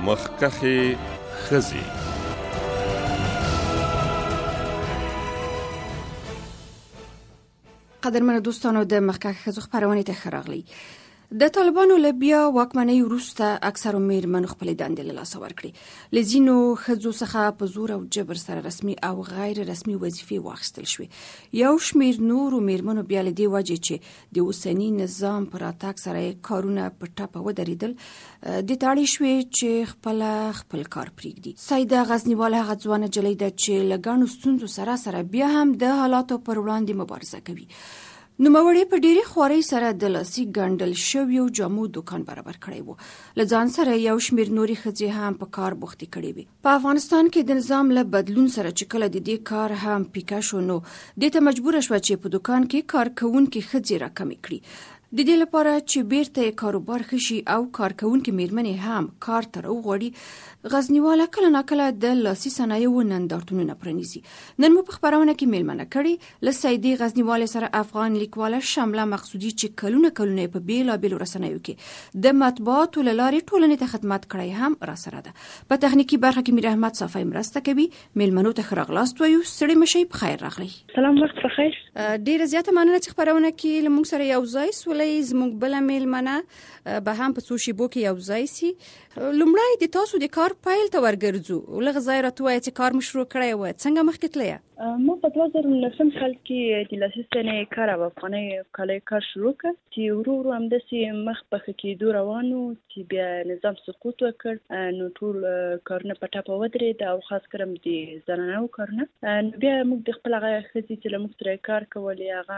مخکخې ښځې. قدرمنو دوستانو، د مخکخ ښځو خپرونې ته ښه راغلی. د طالبانو له بیا واکمنۍ وروسته اکثرو میرمنو خپلې دندې له لاسه ورکړې. له ځینو ښځو څخه په زور او جبر سره رسمي او غیر رسمي وظیفې واخیستل شوې. یو شمېر نورو میرمنو بیا له دې وجې چې د اوسني نظام په راتګ سره کارونه په ټپه ودرېدل، دې ته اړې شوې چې خپل کار پرېږدي. سیده غزنیوال هغه ځوانه نجلۍ ده چې له ګڼو ستونزو سره بیا هم د حالاتو پر وړاندې مبارزه کوي. نوموړې په ډېرې خوارۍ سره د لاسي ګنډل شویو جامو دکان برابر کړی و. له ځان سره یو شمېر نورې ښځې هم په کار بوختې کړې وې. په افغانستان کې د نظام له بدلون سره چې کله د دې کار هم پیکه شو، نو دې ته مجبوره شوه چې په دکان کې کارکوونکې ښځې راکمې کړي. د دې لپاره چې بیرته یې کاروبار ښه شي او کارکوونکې میرمنې هم کار ته راوغواړي، غزنیواله کله ناکله د لاسي صنایعو نندارتونونه پرانیزي. نن مو په خپرونه کې میلمنه کړې له سیدې غزنیوالې سره افغان لیکواله شمله مقصودي چې کلونه په بیلابیلو رسنیو کې د مطبوعاتو له لارې ټولنې ته خدمت کړی هم را سره ده. په تخنیکي برخه کې میر احمد صافی مرسته کوي. میلمنو ته ښه راغلاست وایو. ستړي مشئ، په خیر راغلی. سلام، وخت بخیر. ډیره زیاته مننه چې خپرونه کې له موږ سره یو ځای سولې. زموږ بله میلمنه به هم په څو شیبو کې یو ځای سي. لومړی د تاسو د کار پیل ته ورګرځو. لږ ځای راته وایه چې کار مو شروع کړی و، څنګه مخکې تللی؟ ما په 2019 کال کې د لاسي صنایع کار او افغاني کالۍ کار شروع کړ چې ورو ورو همداسې مخ په ښه کېدو روان و چې بیا نظام سقوط وکړ. نو ټول کارونه په ټپه ودرېد او خاص کر د زنانو کارونه. نو بیا موږ د خپل هغه ښځې چې له موږ سره کار کولې هغه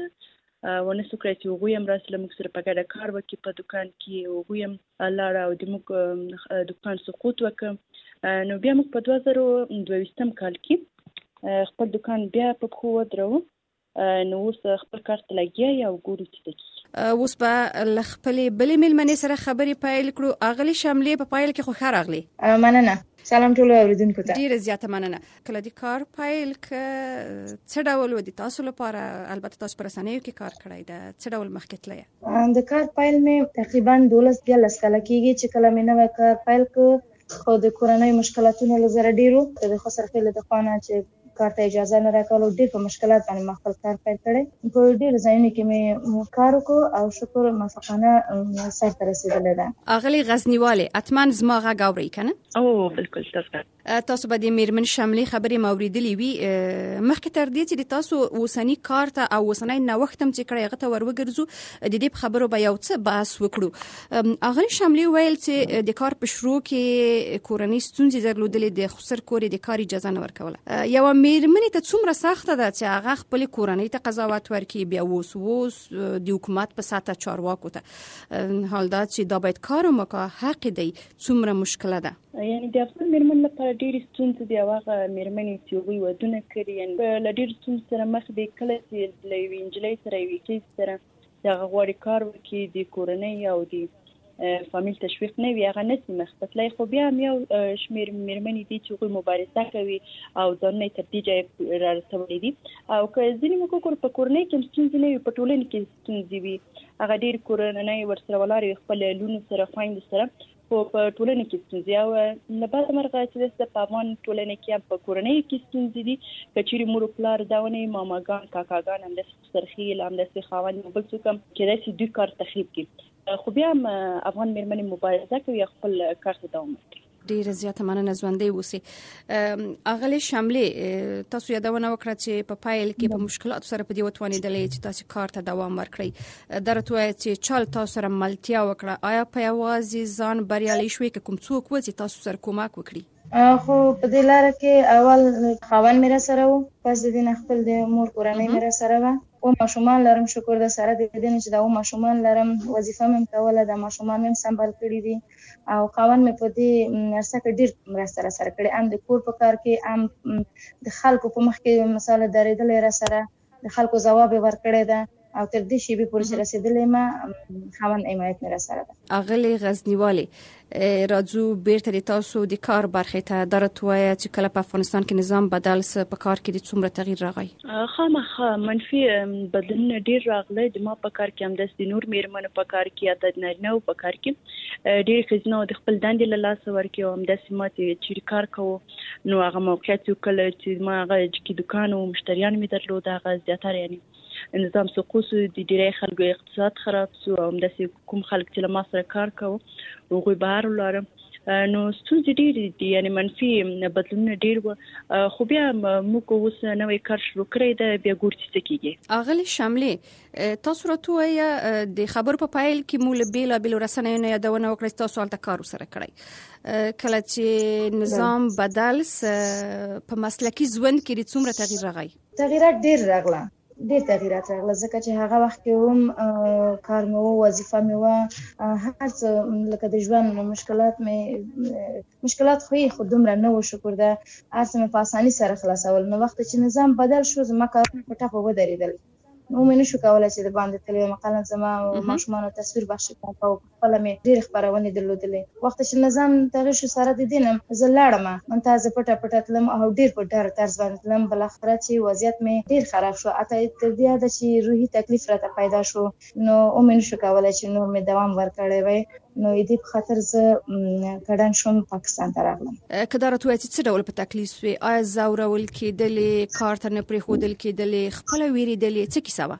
ونه سو کړی چې هغوی هم راسي له موږ سره په ګډه کار وکړي په دکان کې. هغوی هم لاړه او د موږ دکان سقوط وکړ. نو بیا موږ په 2022 کال کې خپل دکان بیا په پښو ودرو. نو اوس خپل کار ته لګیا یو ګورو چې څه. اوس به له خپلې بلې میلمنې سره خبرې پیل کړو. اغلې شملې په پیل کې خو ښه راغلې. مننه. سلام ټولو اوریدونکو ته. ډیره زیاته مننه. کله د کار پیل څه ډول و د تاسو لپاره؟ البته تاسو پر رسنیو کې کار کړی ده، څه ډول مخکې تللی؟ د کار پیل مې تقریبا 12 کاله کېږي چې کله مې نوی کار پیل کړ. خو د کورنۍ مشکلاتونو له زره ډېرو د خسر خېل د خوانه چې کار ته اجازه نه راکولو، ډېر په مشکلات باندې ما خپل کار پیل کړی. په ډېر ځایونو کې مې کار وکړ او شکر موفقانه سرته رسېدلی ده. اغلې غزنیوالې، اتمن زما غږ اورئ که نه؟ او بالکل تاسو به د میرمن شملې خبرې مو اورېدلې وي. مخکې تر دې چې د تاسو اوسني کار ته او اوسنی نوښت هم چې کړی هغه ته ور وګرځو، د دې په خبرو به یو څه بحث وکړو. اغلې شملې ویل چې د کار په شروع کې کورنۍ ستونزې درلودلې، د خسر کور د کار اجازه نه ورکوله. یوه میرمنې ته څومره سخته ده چې هغه خپلې کورنۍ ته قضاوت ورکړي، بیا اوس د حکومت په سطح چارواکو ته حال دا چې دا باید کار وکړه حق دی، څومره مشکله ده؟ یعنی د افغان میرمن لپاره ډېرې ستونزې دي. هغه میرمنې چې هغوی ودونه کړي یعنې له ډېرو ستونزو سره مخ دي. کله چې له یوې نجلۍ سره یوې ښځې سره چې هغه غواړي کار وکړي، د کورنۍ او د فامیل تشویق نه وي، هغه نسي مخ ته تللی. خو بیا هم یو شمېر میرمنې دي چې هغوی مبارزه کوي او ځانونه یې تر دې ځایه را رسولی دي. او که ځینې موږ وګورو په کورنۍ کې هم ستونزې نه وي، په ټولنې کې ستونزې وي. هغه ډېر کورنۍ ورسره ولاړې وي خپل لونو سره، خویندو سره، خو په ټولنه کې ستونزې. او له بعده مرغه چې په افغان ټولنه کې هم په کورنۍ کې ستونزې دي. که چېرې مور و پلار دا ونه وي، ماماګان، کاکاګان، همداسې خسرخېل، همداسې خاوند او بل څوک هم کېدای شي دوی کار تخریب کړي. خو بیا هم افغان میرمنې مبارزه کوي او خپل کار ته دوام ورکوي. ډیره زیاته مننه، ژوندۍ اوسئ. اغلې شملې، تاسو یادونه وکړه چې په پیل کې په مشکلاتو سره په دې وتوانېدلې چې تاسو کار ته دوام ورکړئ. دا راته وایه چې چا تاسو سره ملتیا وکړه. آیا په یوازې ځان بریالۍ شوې که کوم څوک و چې تاسو سره کومک وکړي؟ خو په دې لاره کې اول خاوند مې را سره و، پس د دې نه خپل د مور کورنۍ مې را سره وه. او ماشومان لرم، شکر د سره د دې نه چې دا ماشومان لرم، وظیفه مې کوله، د ماشومان مې سنبال کړي دي. او خاوند مې په دې عرصه کې ډېر مرسته را سره کړې، هم د کور په کار کې، هم د خلکو په مخ کې مثال درېدلی را سره، د خلکو ځواب یې ورکړی ده. او تر دې شیبې پورې چې رسېدلې ما خاوند حمایت مې راسره ده. اغلی غزنیوالی راځو بیرته د تاسو د کار برخې ته درتوي چې کله په افغانستان کې نظام بدل س په کار کې د څومره تغییر راغی؟ خامخا منفي بدلون ډیر راغلی. د ما په کار کې هم د نور میرمنو په کار کې یا د نارینه‌و په کار کې ډیر ښځینه د خپل دندې له لاسه ورکړي او همداسې ما چې کار کوو نو هغه موقعیت کله چې ما هغه چې دکان او مشتریان مې درلود هغه زیاتره یعنی نظام سقوط د ډیری خلکو اقتصاد خراب سو او همداسې کوم خلک چې له ما سره کار کوو هغوی بهر ولاړل نو ستونزې ډېرې دي یعنی منفي بدلونونه ډېر و خو بیا موږ اوس نوی کار شروع کړی دی بیا ګورو چې څه کېږي. اغلی شاملې تاسو راته وایه د خبرو په پایل کې مو له بېلابېلو رسنیو نه یادونه وکړه چې تاسو هلته کار ورسره کړی کله چې نظام بدل په مسلکي ژوند کې څومره تغییر راغی؟ تغییرات ډېر راغله ځکه چې هغه وخت کې هم کار مې و وظیفه مې و هر څه لکه د ژوند مشکلات خو دومره نه و شکر ده هر څه مې په اسانۍ سره خلاصول. نو وخت چې نظام بدل شو زما کارونه په ټپه ودرېدل نو مې نشو کولی چې د باندې تللی مقاله زما ماشومانو تصویر بخشي کوم او خپله مې ډېرې خپرونې درلودلې. وخت چې نظام تغییر شو سره د دې نه زه لاړم منتازه پټه تلم او ډېر په ډار طرز باندې تلم. بالاخره چې وضعیت مې ډېر خراب شو حتی تر دې حده چې روحي تکلیف راته پیدا شو نو مې نشو کولی چې نور مې دوام ورکړی وی نو دې په خاطر زه کډن شوم پاکستان ته راغلم. که دا راته وایي چې څه ډول په تکلیف سوې؟ آیا ځورول کېدلې کار ته نه پرېښودل کېدلې خپله وېرېدلې څه کیسه وه؟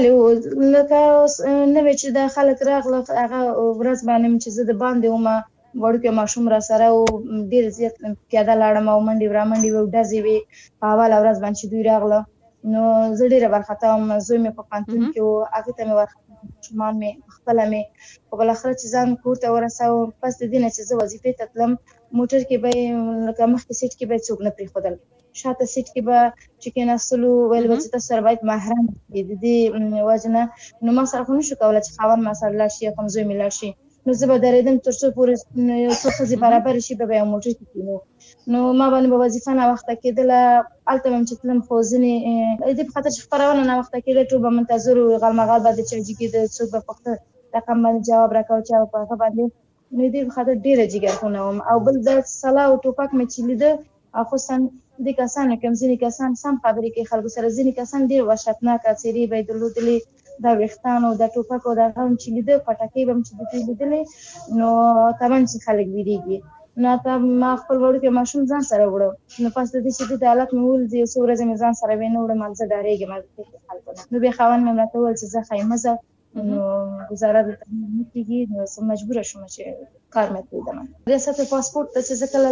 بلې لکه نوې چې د خلک راغله هغه ورځ باندې چې زه د باندې ومه وړوکی ماشوم را سره و ډېر زیات پیاده لاړم او منډې رامنډې وې ډزې وې په اوله ورځ باندې چې دوی راغله نو زه ډېره وارخطا وم. زوی مې په پوهنتون کې و هغې ته مې وارخطا ماشومان مې خپله مې خو بالاخره چې ځان کور ته ورسوم پس د دې نه چې زه وظیفې ته تلم موټر کې به یې لکه مخکې سیټ کې به یې څوک نه پرېښودل شاته سیټ کې به چې کېناستلو ویل به چې تاسو سره باید محرم وي د دې وجه نه نو ما سره خو نشو کولی چې خاوند ما سره لاړ شي یا کوم زوی مې لاړ شي نو زه به درېدم تر څو پورې یو څو ښځې برابر شي به یو موټر کې کېنو نو ما باندې به وظیفه ناوخته کېدله. هلته به م چې تلم خو ځینې دې په خاطر چې خپرونه ناوخته کېده ټول به منتظر وو غالمغال به د چا جګېده څوک به پوښته رقم باندې جواب راکوه چا په هغه باندې نو دې په خاطر ډېره جګرخونه وم. او بل د سلا او ټوپک مې چې لیده خصوصا دې کسانو کې هم ځینې کسان سم خبرې کوي خلکو سره ځینې کسان ډېر وحشتناکه څېرې به یې درلودلې دا ویښتان او دا ټوپک او دا هغه هم چې لیده پټکۍ به م چې د دوی لیدلې نو طبعا چې خلک ویرېږي نو ته ما خپل وړوکی ماشوم ځان سره وړه نو پس د دې چې دې حالت مې ولید یو څو ورځې مې ځان سره وې نه وړم زه ډارېږم خلکو نه نو بیا خاوند مې راته وویل چې زه ښایي مه ځه نو ګزاره دلته نه کېږي نو زه مجبوره شوم چې کار مې پرېږدم. ریاست پاسپورټ ته چې زه کله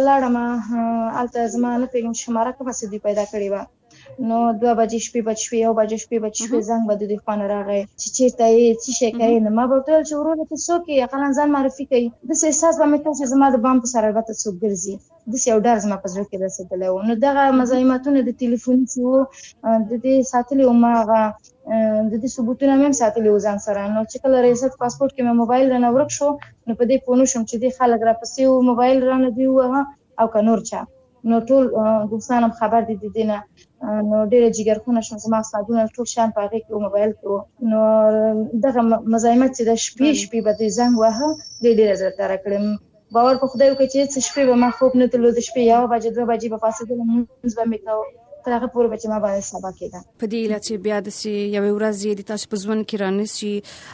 لاړم هلته زما نه پوهېږم چې شماره کومه څه دوی پیدا کړې وه نو 2 بجې شپې بچ شوې 1 بجې شپې بچ شوې زنګ به د دوی خوا نه راغی چې چېرته یې څه شی کوې نو ما به ورته ویل چې وروره ته څوک یې اقلا ځان معرفي کوي داسې احساس به مې کړ چې زما د بام په سر البته څوک ګرځي داسې یو ډار زما په زړه کې رسېدلی و. نو دغه مزاحمتونه د ټلیفون چې وو د دې ساتلي وو ما هغه د دې ثبوتونه مې هم ساتلي وو ځان سره نو چې کله ریاست پاسپورټ کې مې موبایل رانه ورک شو نو په دې پوه نه شوم چې دې خلک راپسې وو موبایل رانه دوی ووهه او که نور چا نو ټول دوستان هم خبر دي د دې نه نو ډېره جګرخونه شوم زما اسنادونه ټول شیان په هغې کې وو موبایل کې وو نو دغه مزاحمت چې د شپې به دوی زنګ واهه ډېره زړه تاره کړم. باور په خدای وکړئ چې څه شپې به ما خوب نه تللو د شپې 1 بجې 2 بجې به پاڅېدلم لمونځ به مې کوه تر هغه پورې به چې ما باندې سبا کېده. په دې هیله چې بیا داسې یوې ورځې د تاسو په ژوند کې رانسي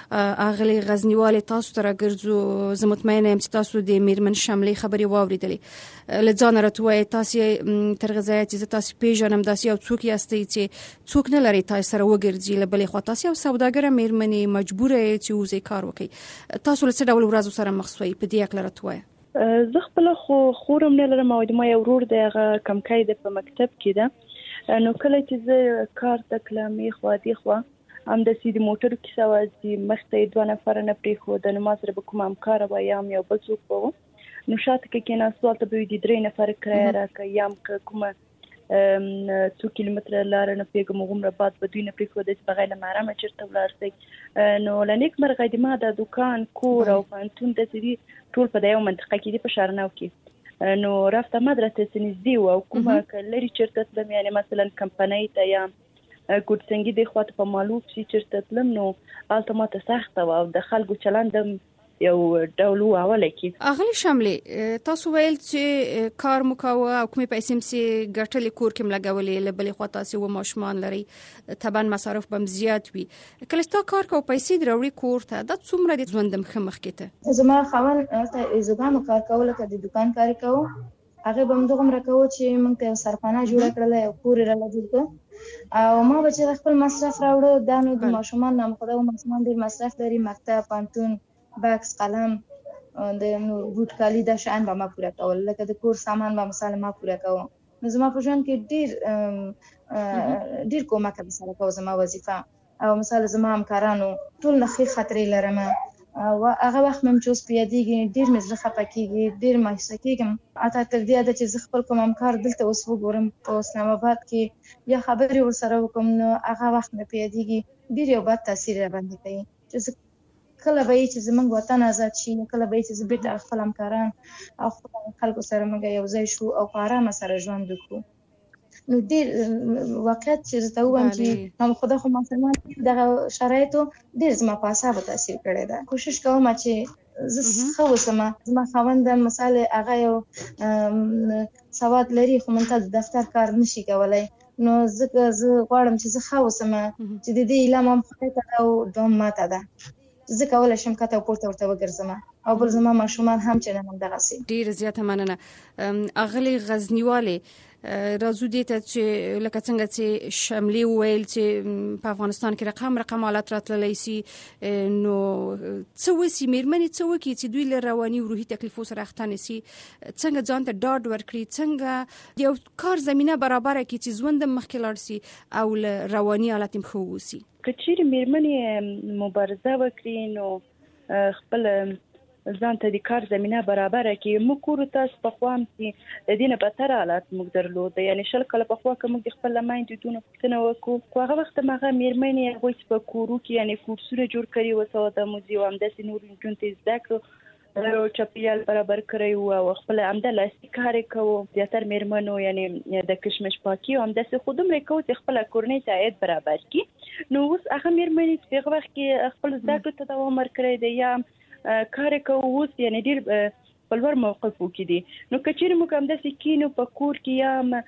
اغلې غزنیوالې تاسو ته راګرځو زه مطمئنه یم چې تاسو د میرمن شملې خبرې واورېدلې له ځانه راته وایئ تاسې تر هغه ځایه چې زه تاسو پېژنم داسې یو څوک یاستئ چې څوک نه لرئ تاسو سره وګرځي له بلې خوا تاسو یو سوداګره میرمنې مجبوره یې چې وځئ کار وکړئ تاسو له څه ډول ورځو سره مخ شوئ په دې هکله راته وایه. زه خپله خو خور هم نه لرم او د ما یو ورور دی هغه کمکی دی په مکتب کې ده نو کله چې زه کار ته تلم یخوا دیخوا همداسې د موټرو کیسه وه چې مخته یې 2 نفره نه پرېښوده نو ما سره به کومه همکاره وه یا هم یو بل څوک به وو نو شاته که کېناستو هلته به یې د 3 نفره کرایه راکړه یا هم که کومه 2 کیلومتره لاره نه پوهېږم هغومره بعد به دوی نه پرېښوده چې بغیر له محرمه چېرته ولاړ شئ نو له نیکمرغه د ما د دوکان کور او پوهنتون داسې دي ټول په دا یو منطقه کې دي په شارنو کې نو رفتم مدرسه نږدې و او کومه که لرې چېرته تلم یعنې مثلا کمپنۍ ته یا ګوډسنګي د خواته په معلوم شي چې تلم نو الټماته سخت او د خلکو چلند یو ډول اوله کې اغلی شاملې تاسو ویل چې کار مکوه او کومې پیسې مسي ګټلې کور کې ملګولې لبلې خوا تاسو و ماشومان لري طبعا مصارف بم زیات وي کله چې کار کو پیسې دروړي کور ته د څومره د ژوند مخ کې زما خاون ته زګانو کار کول کده دکان کار کوو هغه بم دغه مرکو چې موږ ته سرپانه جوړ کړل او پوری را لګیږي او ما به چې خپل مصرف راوړو دا نو د ماشومان نام خدای ماشومان ډیر مصرف لري مکتب پانتون باکس قلم د بوت کالی د شان به ما پوره کول لکه د کور سامان به مثلا ما پوره کوم نو زما په ژوند کې ډیر کومک به سره کوم زما وظیفه او مثلا زما همکارانو ټول نخي خطرې لرم او هغه وخت مم چې اوس پیادېږي ډیر مزه خپکیږي ډیر مایوسه کېږم اته تر دې چې زه خپل کوم همکار دلته اوس وګورم په اسلام آباد کې یا خبرې ورسره وکم نو هغه وخت مې پیادېږي ډیر یو بد تاثیر را باندې کوي چې کله به چې زمونږ وطن آزاد شي کله به چې زبېت خپل همکاران او خپل خلکو سره موږ یو ځای شو او په آرام سره ژوند وکړو نو ډیر واقعیت چې زه وایم چې نو خدای خو مسلمان دغه شرایطو ډیر زما په اعصابو تاثیر کړی دا کوشش کوم چې زه خو زما خاوند مثال هغه یو سواد لري خو منته د دفتر کار نشي کولای نو زه غواړم چې زه خو چې د دې علم هم خپل او دوم ماته ده زه کولای شم کته پورته ورته وګرځم او بل زما ماشومان هم چې نن دغه سي ډیر زیاته مننه اغلی غزنیواله راځو دې ته چې لکه څنګه چې شاملې ویل چې په افغانستان کې رقم حالت راتللی سي نو څه وسی میرمنې څه وکي چې دوی له رواني او روحي تکلیفو سره اخته نشي څنګه ځان ته ډاډ ورکړي څنګه یو کار زمينه برابر کړي چې ژوند مخکې لاړ شي او له رواني حالت هم خو وسی کچېر میرمنې مبارزه وکړي نو خپل ځان ته د کار زمينه برابر کړي موږ کور تاسو په خوام چې د دینه بتر حالت موږ درلود یعنی شل کله په خوا کې موږ د خپل لمایند دونه پښتنه وکړو خو هغه وخت ماغه میرمنې هغه چې په کورو کې یعنی کورسونه جوړ کړي وسو د موزیوم د سینور جونته ذکر او چاپیال برابر کړی او خپل عمده لاسي کار کوو زیاتر میرمنو یعنی د کشمش پاکي هم د خودم ریکو چې خپل کورنۍ ته عاید برابر کړي نو اوس هغه میرمنې چې هغه وخت کې خپل ذکر ته دوام ورکړي دی یا کار کوو اوس یعنی ډیر په لوړ موقف وکړي نو کچېر مو کوم د سکینو په کور کې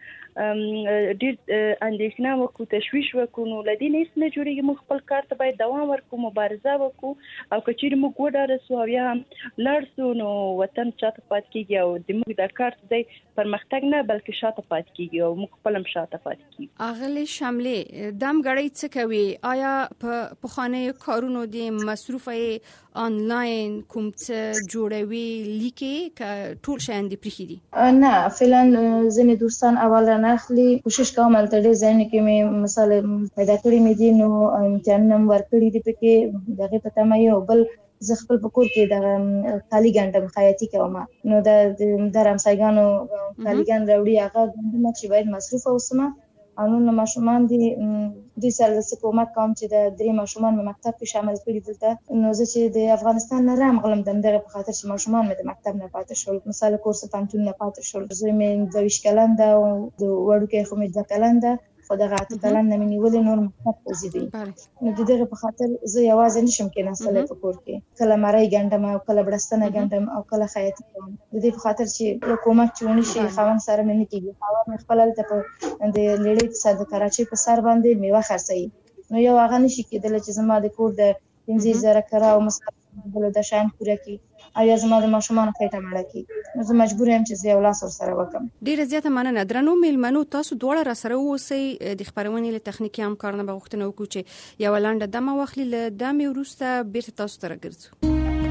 یا ډیر اندېښنه وکړو تشویش وکړو نو لدی نه نه جوړیږي مو خپل کار ته باید دوام ورکړو مبارزه وکړو او کچېر مو ګوډه رسو یا لړسو نو وطن چاته پات کیږي او د موږ د کار ته پرمختګ نه بلکې شاته پات کیږي او موږ خپل شاته پات کیږي اغلی شاملې دم غړی څه کوي آیا په خانه کارونو د مصرفه آنلاین کوم څه جوړوي لیکي ک ټول شاین دی پرخي دي نه فعلا ځنې دوستان اول نه اخلي کوشش کوم تل دې ځین کې مې مثال پیدا کړی مې دي نو امتحان ورکړی دي پکې دغه پته مې یو بل زه خپل پکور کې د خالی ګنټم خیاطي کوم نو د رمسایګانو خالی ګن راوړي هغه ګنټم چې باید مصروف اوسم او نو ماشومان دي د سره کومک کوم چې د درې ماشومان په مکتب کې شامل کړي دلته نو زه چې د افغانستان نه رامغلم دغه په خاطر چې ماشومان مې د مکتب نه پاتې شول مثال کورس پانتون نه پاتې شول زه مې د 20 کلنده او د وړوکې خو مې د کلنده خو دغه کلن نه منیول نور مکتب وزیدي نو دغه په خاطر زه یوازې نشم کې نسل په کور کې کله مړی ګندم او کله بړستنه ګندم او کله خیاطي کوم د دې په خاطر چې حکومت چونی شي خاون سره مې نه کیږي خاون خپل ته د لړۍ سره د کراچۍ په سر باندې میوه خرڅي نو یو هغه نشي کېدل چې زما د کور د 15000 کرا او مصرف بل د شان پوره کی او یا زما د ماشومان خېټه مړه کی نو زه مجبور یم چې زه یو لاس سره وکم ډیره زیاته مننه درنو میلمنو تاسو دواړه را سره اوسئ د خبرونې له تخنیکی همکارانه بغوښتنه وکړو چې یو لاندې دمه واخلي له دمه ورسته بیرته تاسو ته راګرځو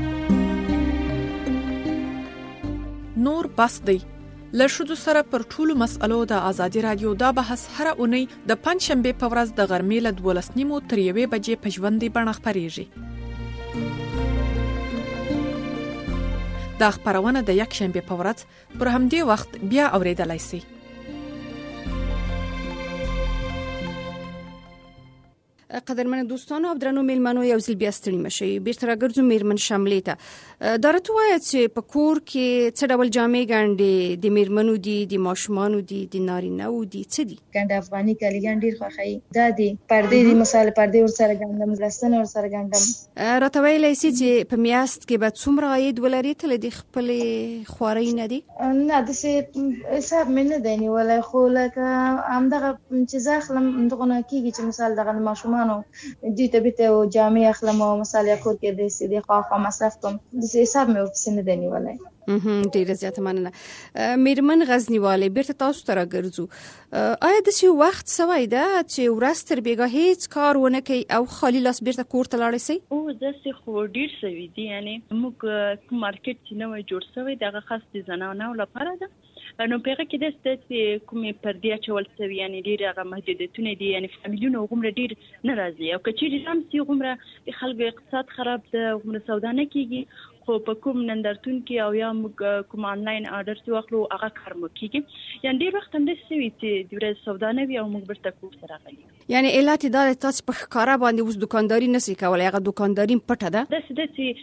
نور بس دی لشدو سره پر ټولو مسألو د ازادي رادیو دا بحث هر اونۍ د پنځشنبه په ورځ د غرمې له 12:30 تر 1 بجې په ژوندۍ بڼه خپرېږي دا خبرونه د یک شنبه په ورځ پر همدې وخت بیا اوریدلای شئ قدرمن دوستانو او درنو میلمنو یو ځل بیا ستړي مشي بیرته راګرځو میرمن شاملې ته درته وایي چې په کور کې څه ډول جامې ګنډي د میرمنو دي د ماشومانو دي د نارینه و دي څه دي ګنډ افغاني کالي ګنډي خوخی دا دي پردې دي مثال پردې ور سره ګنډم لستن ور سره ګنډم راته ویلای سي چې په میاشت کې به څومره عاید ولري تل د خپل خواري نه دي نه د څه حساب مې نه دی نیولای خو لکه همدغه چې ځخلم دغه نه کیږي چې مثال دغه ماشومان دي ته به ته جامع اخلم او مثال یا کور کې د سیدی خواخوا مصرف کوم د حساب مې ورپسې نه دی نیولای ډیره زیاته مننه میرمن غزنیواله بیرته تاسو ته راګرځو آیا د څه وخت سوي ده چې ورځ تر بیګه هیڅ کار ونه کوي او خالی لاس بیرته کور ته لاړ شي او د څه خو ډیر سوي دي یعنی موږ مارکیټ چې نو جوړ شوی دغه خاص د زنانو لپاره ده نو پیغه کې د ستې کومې پردې چول سوي یعنی ډیر هغه محدودیتونه دي یعنی فامیلونو غومره ډیر ناراضي او کچې هم سي غومره د خلکو اقتصاد خراب ده غومره سودا نه کیږي خو په کوم نندرتون کې او یا موږ کوم انلاین آرډر څو واخلو هغه کار مو کیږي یعنی ډیر وخت هم د سوي چې د ورځ سودا نه وي او موږ برته کوم سره غلي یعنی علت دا تاسو په ښکارا باندې اوس دکانداري نسي کولای هغه دکانداري پټه ده د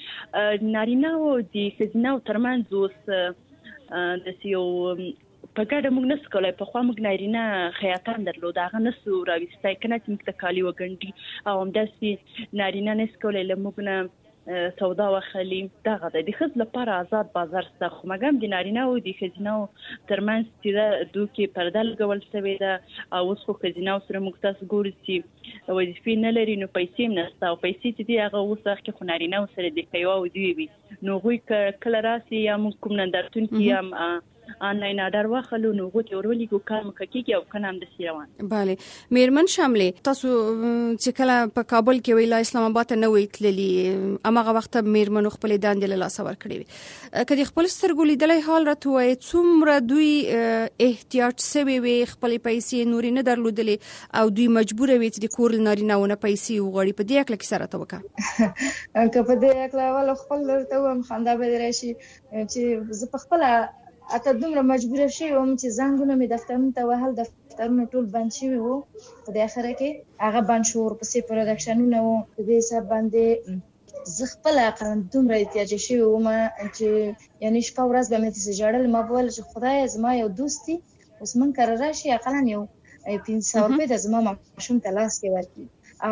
چې نارینه او د ښځینه ترمنځ اوس د سیو په ګډه موږ نس کولای په خوا موږ نارینه خیاطان درلود هغه نسو راوستای کنه چې موږ ته کالي وګنډي او همداسې نارینه نس کولای له موږ نه سودا واخلي دغه د ښځو لپاره آزاد بازار شته خو مګم د نارینه او د ښځینه ترمنځ چې دوی کې پرده لګول شوې ده او اوس خو ښځینه سره موږ تاسو ګورو چې وظیفې نه لري نو پیسې هم نشته او پیسې چې دی هغه اوس وخت کې خو نارینه سره د کوي او دی وي نو غوي کله راسي یا موږ کوم نندرتون کې هم آنلاین آرډر واخلو نو غوته ورولي کو کار مککې او کنه هم د سیروان bale میرمن شاملې تاسو چې کله په کابل کې ویلا اسلام آباد نه ویتللی اماغه وخت میرمن خپل داندې له لاس ور کړی کدي خپل سترګو لیدلې حال راته څومره دوی احتیاج سوي وي خپل پیسې نوري نه درلودلې او دوی مجبور وي چې د کور نارینهونه پیسې وغوړي په دې اکل کې سره توکا که په دې اکل ول خپل ته هم خندا به راشي چې زه په خپل اته دومره مجبور شوم چې زنګونه مې دفترونو ته وهل دفترونه ټول بند شوي وو په دې اخره کې هغه بند شو ورپسې پروډکشنونه وو په دې حساب باندې زه خپل عقل دومره احتیاج شوی وم چې یعنی شپه ورځ به مې تاسو جوړل ما بول چې خدای زما یو دوستي اوس من کار راشي عقل یو 500 روپے د زما ماشوم ته لاس کې ورکړي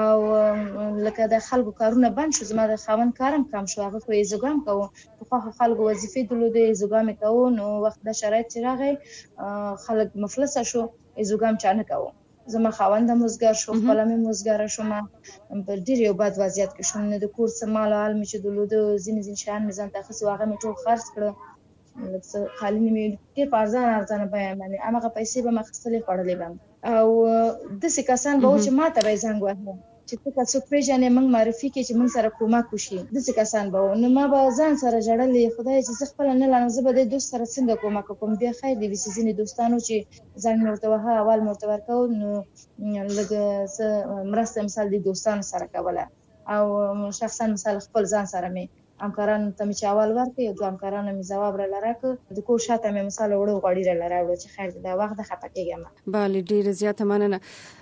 او لکه د خلکو کارونه بند شو زما د خاون کارم کم شو هغه خو ایزوګام کوو په خلکو وظیفې درلوده ایزوګام کوو نو وخت د شرایط چې راغی خلک مفلس شو ایزوګام چانه کوو زما خاوند مزګر شو خپل مې مزګر شو په ډیر یو بد وضعیت کې شوم نه د کور سمال حال مې چې درلوده زین شان مې ځان تخصص واغه مې ټول خرڅ کړ لکه خالی مې کې ارزان بیان باندې هغه پیسې به مخصلې خړلې بم او د څه کسان به چې ما ته به څنګه وایي چې تاسو پېژنې موږ معرفي کې چې موږ سره کومک وشي د څه کسان به نو ما به ځان سره جړلې خدای چې خپل نه لانه زه به د دوست سره څنګه کومک کوم بیا خیر دی چې ځینې دوستانو چې ځان مرته وها اول مرته ورکو نو لږ مرسته مثال دي دوستانو سره کوله او شخصا مثال خپل ځان سره مې همکارانو ته مې چاوال ورکړ یو همکارانو مې جواب را لراکه د کو شاته مې مثال وړو غوړي را لراوړو چې خیر دا وخت د خپه کېږم bale ډیره زیاته مننه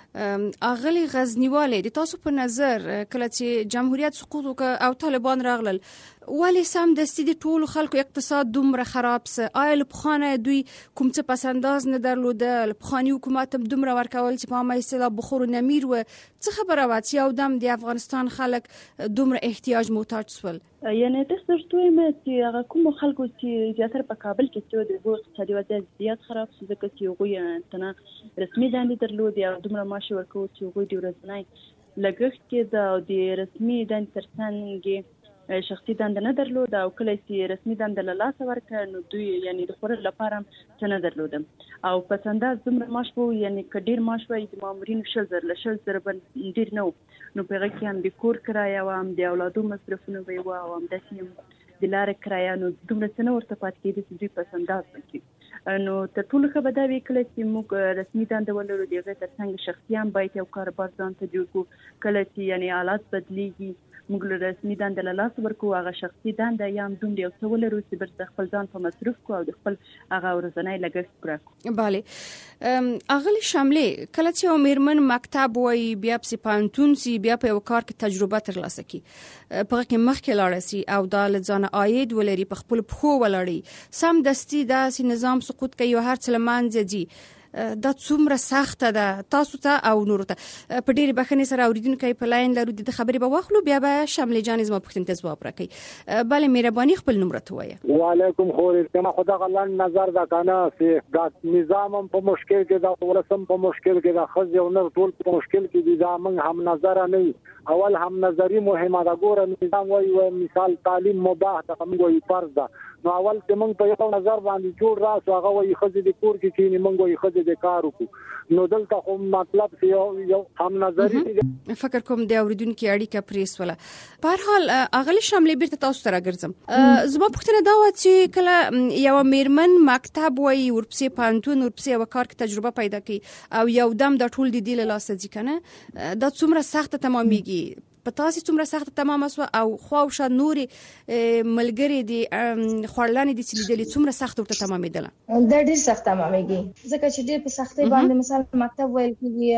اغلی غزنیواله د تاسو په نظر کله چې جمهوریت سقوط وکړ او طالبان راغلل ولی سم دستی د ټولو خلکو اقتصاد دومره خراب سه آیل بخانه دوی کوم څه پسنداز نه درلوده بخانی حکومت هم دومره ورکول چې په ما اصطلاح بخور نمیر و څه خبره و چې یو دم د افغانستان خلک دومره احتیاج محتاج سول یعنی تاسو ورته مې چې هغه کوم خلکو چې زیاتره په کابل کې چې د اقتصادي وضعیت زیات خراب شو ځکه چې هغوی تنه رسمي دندې درلودې او دومره معاش ورکوي چې هغوی د ورځنی لګښت کې د رسمي دندې ترڅنګ شخصي دنده نه درلوده او کله چې رسمي دنده له لاسه ورکړه نو دوی یعنی د خورل لپاره څه نه درلوده او په انداز دومره معاش وو یعنی کډیر معاش وای د مامورینو 1000 باندې ډیر نه نو په هغه کې هم د کور کرایه او هم د اولادو مصرفونه وي او هم د سیم د لارې کرایه نو دومره څه نه ورته پات کېږي چې دوی په انداز وکړي نو تر ټولو ښه به دا وي کله چې موږ رسمي دنده ولرو د هغې ترڅنګ شخصي هم باید یو کاروبار ځان ته جوړ کړو کله چې یعنی حالات بدلیږي موږ له رسمي دندې له لاسه ورکوو، هغه شخصي دنده یا هم دومره یو څه ولرو چې بیرته خپل ځان په مصروف کړو او د خپل هغه ورځنی لګښت پوره کړو. بله اغلی شاملې، کله چې یو میرمن مکتب وایي بیا پسې پوهنتون سي، بیا په یو کار کې تجربه ترلاسه کړي، په هغه کې مخکې لاړه سي او دا له ځانه عاید ولري، په خپل پښو ولاړي، سم دستي داسې نظام سقوط کوي او هر څه له منځه ځي. دا څومره سخته ده تاسو ته او نورو ته؟ په ډېرې بښنې سره اورېدونکي په لاین لرو، د خبرې به واخلو، بیا به شاملې جانې زما پوښتنې ته ځواب راکړي. بله مهرباني خپل نوم راته ووایه. وعلیکم خورې کما خدا غلان نظر دا کنه چې دا نظام په مشکل کې دا ولسم په مشکل کې دا خځې او نر ټول په مشکل کې دي. دا موږ هم نظر نه اول هم نظری مهمه ده. ګوره نظام وایي مثال تعلیم مباح ده، موږ وایي فرض ده. نو اول چې موږ په یو نظر باندې جوړ راسو، هغه وایي خځې د کور کې کینی، موږ وایي خځې د کار وکړو. نو دلته خو مطلب یو هم نظری فکر کوم د اوریدونکو اړیکه پریس ولا. په هر حال اغلی شاملې بیرته تاسو ته راګرځم. زما پوښتنه دا و چې کله یو میرمن مکتب وایي، ورپسې پوهنتون، ورپسې یو کار کې تجربه پیدا کوي او یو دم دا ټول د دې له لاسه ځي کنه، دا څومره سخت تمامېږي؟ په تاسو څومره سخت تمامه سو او خواوشه نوري ملګری دي خړلانې دي چې لیدلې څومره سخت ورته تمامېدله؟ دا ډېر سخت تمامېږي، ځکه چې ډېر په سختۍ باندې مثال مکتب ویل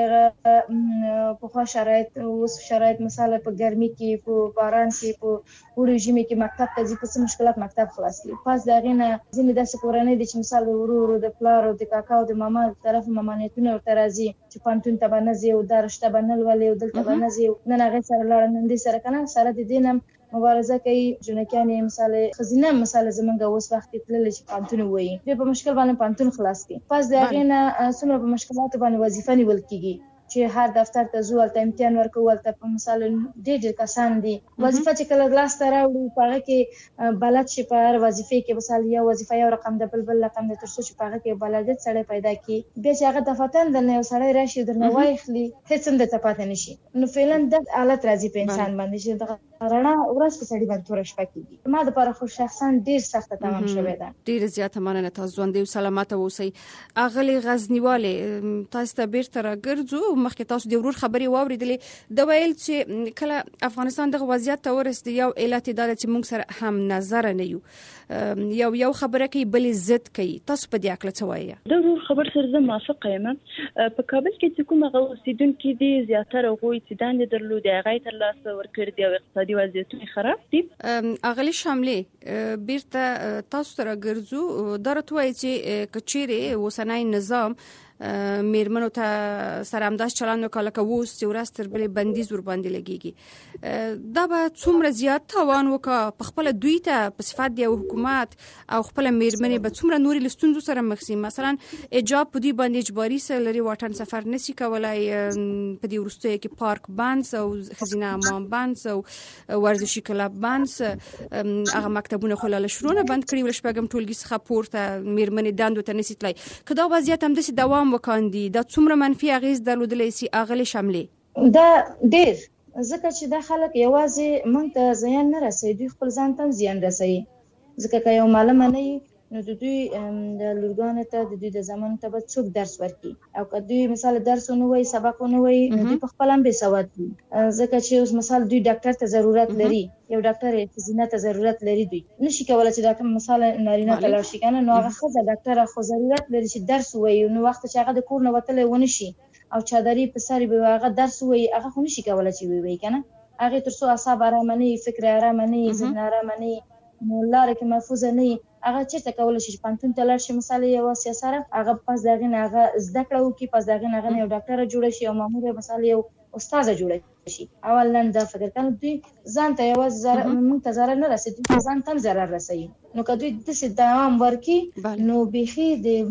کېږي، په خوا شرایط اوس شرایط مثال په ګرمي کې، په باران کې، په وړي ژمي کې مکتب ته ځي، په څه مشکلات مکتب خلاص کړي. پس د هغې نه ځینې داسې کورنۍ دي چې مثال د ورور، د پلار او د کاکا او د ماما طرف ممانعتونه ورته راځي چې پوهنتون ته به نه ځي او دا رشته به نه لولې او دلته به نه ځي. نن هغې سره لاړه، نن دې سره کنه سره د دې نه مبارزه کوي. جنکیانې مثال ښځینه مثال زمونږ اوس وخت کې تللی چې پوهنتون ووایي، دوی په مشکل باندې پوهنتون خلاص کړي. پس د هغې نه څومره په مشکلاتو باندې وظیفه نیول کېږي چې هر دفتر ته ځو، هلته امتحان ورکوو، هلته په مثال ډېر کسان دي. وظیفه چې کله لاسته راوړو په هغه کې بلد شي، په هر وظیفې کې مثال یو وظیفه یو رقم ده، بل رقم ده، تر څو چې په هغه کې بلدیت سړی پیدا کړي. بیا چې هغه دفتر درنه یو سړی راشي درنه واخلي، هېڅ هم درته پاتې نه شي. نو فعلا د حالت راځي په انسان باندې چې دغه رڼا ورځ په سړي باندې توره شپه کېږي. ما دپاره خو شخصا ډېر سخته تمام شوې ده. ډېره زیاته مننه، تاسو ژوندۍ او سلامته اوسئ. اغلې غزنیوالې، تاسو ته بیرته راګرځو. مخکې تاسو د ورور خبرې واورېدلې، د ویل چې کله افغانستان دغه وضعیت ته ورسېد، یو علت دا ده چې موږ سره هم نظر نه یو یو خبره کوي بلې ضد کوي. تاسو په دې اړه څه وایي؟ د ورور خبر سره زه موافقه یم. په کابل کې چې کوم هغه اوسېدونکي دي، زیاتره هغوی چې دندې درلودې هغه یې ترلاسه ورکړي دي او اقتصادي وضعیتونه خراب دي. اغلې شاملې بیرته تاسو ته راګرځو. دا راته وایي چې که چیرې اوسنی نظام میرمنو ته سره همداس چلند وکړه لکه اوس چې ورځ تر بلې بندیز ورباندې لګېږي، دا به څومره زیات تاوان وکړه په خپله دوی ته په صفت د یو حکومت او خپله میرمنې به څومره نورې له ستونزو سره مخ شي. مثلا حجاب په دوی باندې اجباري لري، واټن سفر نشي کولی، په دې وروستیو کې پارک بند او ښځینه حمام بند او ورزشي کلب بند، هغه مکتبونه خو له شروع نه بند کړي، له شپږم ټولګي څخه پورته میرمنې دندو ته نشي تللی. که دا وضعیت همداسې دوام وکاندي، دا څومره منفي اغیز درلودلی سي اغلې شاملې؟ دا ډېر، ځکه چې دا خلک یوازې موږ ته زیان نه رسوي، دوی خپل ځان ته هم زیان رسوي. ځکه که یو معلمه نه وي نو د دوی د لورګانو ته د دوی د زامنو ته به څوک درس ورکړي، او که دوی مثال درس ونه وایي، سبق ونه وایي، نو دوی په خپله هم بې سواد دي. ځکه چې اوس مثال دوی ډاکټر ته ضرورت لري، یو ډاکټر ښځینه ته ضرورت لري، دوی نشي کولی چې ډاکټر مثال نارینه ته لاړ شي که نه، نو هغه ښځه ډاکټره خو ضرورت لري چې درس ووایي. نو وخت چې هغه د کور نه وتلی ونه شي او چادري په سر به هغه درس ووایي، هغه خو نشي کولی چې ووایي که نه. هغې تر څو اعصاب ارامه نه وي، فکر ارامه نه وي، ذهن ارامه نه وي، نو لاره کې محفوظه نه وي، هغه چېرته کولی شي چې پوهنتون ته لاړ شي مثال یوه سیاسره، هغه پس د هغې نه هغه زده کړه وکړي، پس د هغې نه هغه نه یو ډاکټره جوړه شي او مامور مثال یو استاده جوړه شي. اولا دا فکر کنه دوی ځان ته یوازې موږ ته ضرر نه رسوي، دوی ځان ته هم ضرر رسوي. نو که دوی داسې دوام ورکړي نو بیخي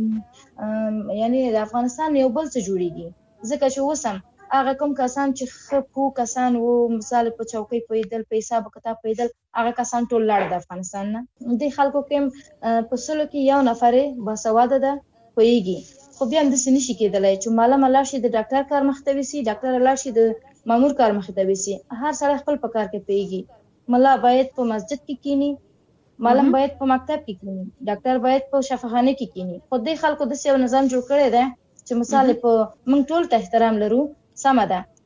د یعنی د افغانستان یو بل څه جوړېږي. ځکه چې اوس هم هغه کوم کسان چې ښه پوه کسان وو، مثال په چوکۍ پوهېدل، په حساب کتاب پوهېدل، هغه کسان ټول لاړ د افغانستان نه. دې خلکو کې په سلو کې یو نفر باسواده ده، پوهېږي، خو بیا هم داسې نشي کېدلی چې معلمه لاړ شي د ډاکټر کار مخ ته ویسي، ډاکټره لاړ شي د مامور کار مخ ته ویسي. هر سړی خپل په کار کې پوهېږي. ملا باید په مسجد کې کینی، معلم باید په مکتب کې کینی، ډاکټر باید په شفاخانه کې کینی. خو دې خلکو داسې یو نظام جوړ کړی دی چې مثال په موږ ټول ته احترام لرو، سمه ده،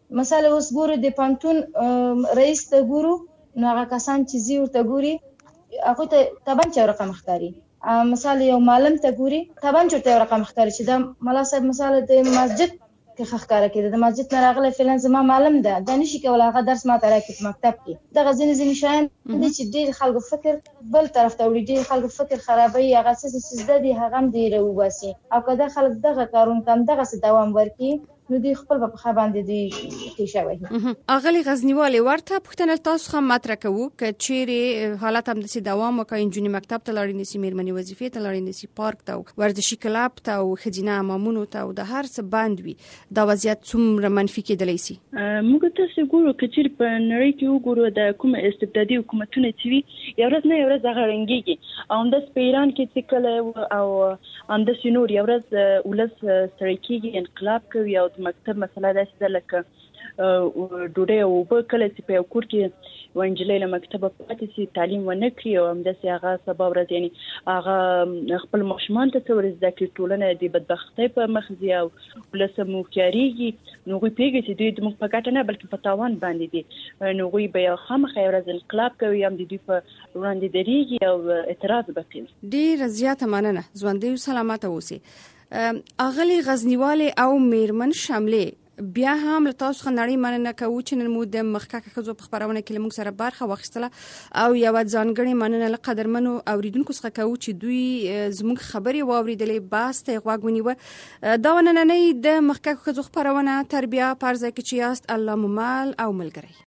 مثلا اوس ګورو د پانتون رئیس ته ګورو نو هغه کسان چې زی ورته ګوري هغه ته تبان چا رقم ښکاری. مثلا یو معلم ته ګوري تبان چا رقم ښکاری چې دا ملا صاحب مثلا د مسجد کې ښکارا کړي د مسجد نه راغله فلان زما معلم ده د نشي کول هغه درس ما ته راکې په مکتب کې. دا ځینې شیان دي چې ډېر خلکو فکر بل طرف ته وړي، ډېر خلکو فکر خرابوي، هغه څه زده دي هغه هم ډېر وباسي او که دا خلک دغه کارونه کم دغه څه دوام ورکړي نو دی خپل په خبر باندې دی تیشوي. اغلی غزنیواله ورته پښتنه تاسو هم مطرح کوو ک چیرې حالت هم د دوام وکړي انجونی مکتب ته لاړې نسی میرمنې وظیفې ته لاړې نسی پارک ته ورزشي کلاب ته او خزینه امامونو ته او د هر څه باند وي دا وضعیت څومره منفي کېدلی شي. موږ تاسو ګورو ک چیرې په نړۍ کې وګورو د کوم استبدادي حکومتونه چې وي یو ورځ نه یو ورځ هغه رنګيږي او د سپیران کې چې کله او اند سينور یو ورځ ولس سره کېږي انقلاب کوي او مکتب مسله ده چې لکه ډوډۍ او په کله چې په کور کې وانجلې له مکتب پاتې سي تعلیم ونه کړی او هم د هغه سبب راځي یعنی هغه خپل ماشومان ته ورزده کړي ټولنه د بدبختۍ په مخ دی او ولسمو کیږي نو غوي پیږي چې دوی د موږ په ګټه نه بلکې په تاوان باندې دي نو غوي به خامخا ورځ انقلاب کوي هم د دوی په وړاندې درېږي او اعتراض وکړي. ډیر زیاته مننه ژوندۍ سلامت اوسئ. اغلی غزنیواله او میرمن شاملې بیا هم له تاسو خنړی مننه کوو چې نن مو د مخککه خزو په خبرونه کې موږ سره برخه واخیستله او یو ځانګړي مننه له قدرمنو اوریدونکو څخه کوو چې دوی زموږ خبرې واوریدلې باس ته غوږ ونیوه. دا ونننې د مخککه خزو خبرونه تربیه پرځه کې چې یاست الله ممال او ملګری.